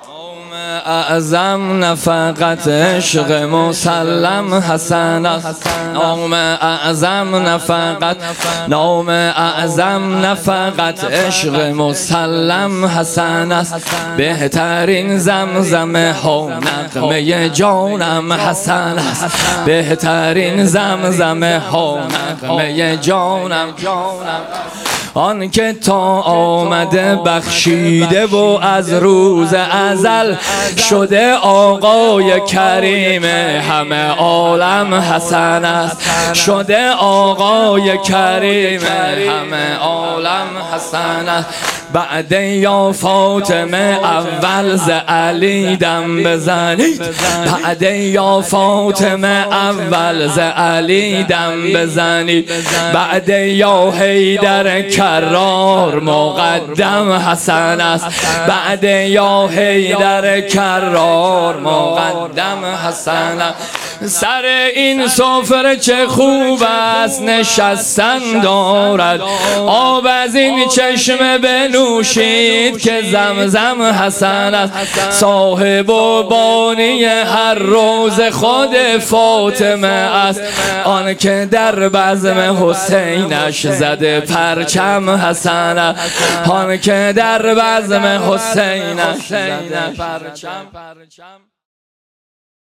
اعظم نه فقط عشق مسلم حسن است، نام اعظم نه فقط، نام اعظم نه فقط عشق مسلم حسن است. بهترین زمزمه ها نغمه جانم حسن است، بهترین زمزمه ها نغمه جانم. آن که تا آمده بخشیده و از روز ازل شده آقای کریم همه عالم حسن است، شده آقای کریم همه عالم حسن است. بعد یا فاطمه اول ز علی دم بزنید، بعد یا فاطمه اول ز علی دم بزنید، بعد یا حیدر کرار مقدم حسن است، بعد یا حیدر کرار مقدم حسن است. سر این سفره چه خوب است نشستن دارد، آب از این چشمه بنوشید که زمزم حسن است. صاحب و بانی هر روز خود فاطمه است، آن که در بزم حسینش زده پرچم حسن است، آن که در بزم حسینش زده پرچم.